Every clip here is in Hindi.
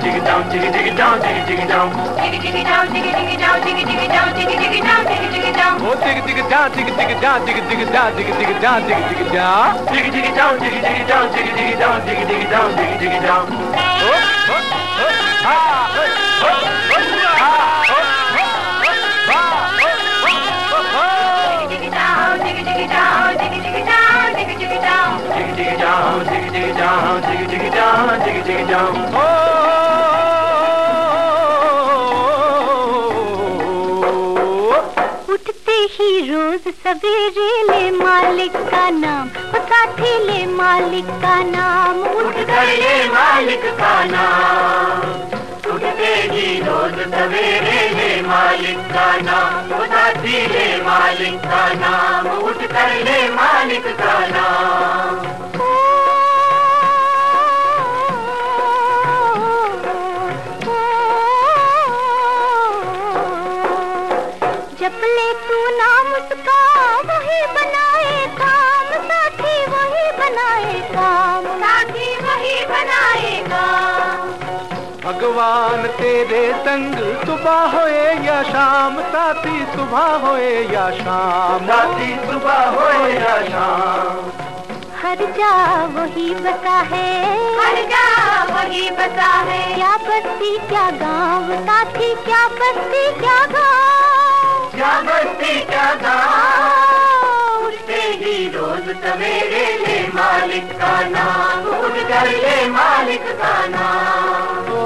jiggy down, jiggy jiggy down, jiggy jiggy down, jiggy jiggy down, jiggy jiggy down, jiggy jiggy down, jiggy jiggy down, jiggy jiggy down. Oh, jiggy jiggy down, jiggy jiggy down, jiggy jiggy down, jiggy jiggy down, jiggy jiggy down, jiggy jiggy down, jiggy jiggy down, jiggy jiggy down, jiggy jiggy down, jiggy jiggy down. Oh, oh, oh, ah, hey, oh, oh, ah, oh. Jiggy jiggy down, jiggy jiggy down, jiggy jiggy down, jiggy jiggy down, jiggy jiggy down, jiggy jiggy down, jiggy jiggy down. उठते ही रोज सवेरे ले मालिक का नाम, साथी ले मालिक का नाम, उठकर ले मालिक का नाम, उठते ही रोज सवेरे ले मालिक का नाम, साथी ले मालिक का नाम, उठकर ले मालिक का नाम. जब ले तू नाम उसका वही बनाए काम, साथी वही बनाए काम, साथी वही बनाएगा. भगवान तेरे संग सुबह होए या शाम, साथी सुबह होए या शाम, साथी सुबह होए या शाम. हर जा वही बसा है, हर जा वही बसा है. क्या बस्ती क्या गाँव, साथी क्या बस्ती क्या गाँव, क्या बस्ती क्या गाँव. उठते ही रोज सवेरे ले मालिक का नाम, उठकर ले मालिक का नाम.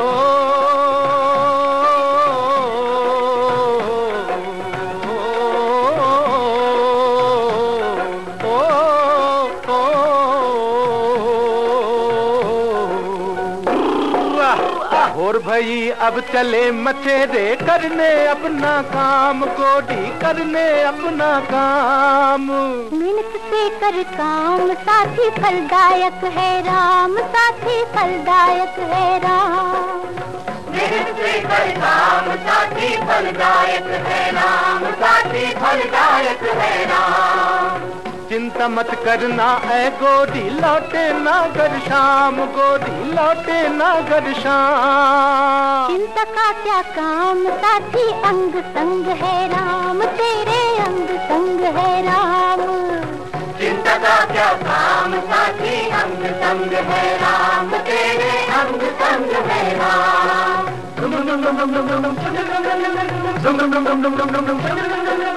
और भई अब चले मचेरे करने अपना काम, गोडी करने अपना काम. मेहनत से कर काम, साथी फलदायक है राम, साथी फलदायक है राम. मेहनत से कर काम, साथी फलदायक है राम, साथी फलदायक है राम. चिंता मत करना ऐ गोदी, लौटे ना घर शाम, गोदी लौटे ना घर शाम. चिंता का क्या काम, साथी अंग संग है राम, तेरे अंग संग है राम. चिंता का क्या काम, साथी अंग संग है राम, तेरे अंग संग है राम.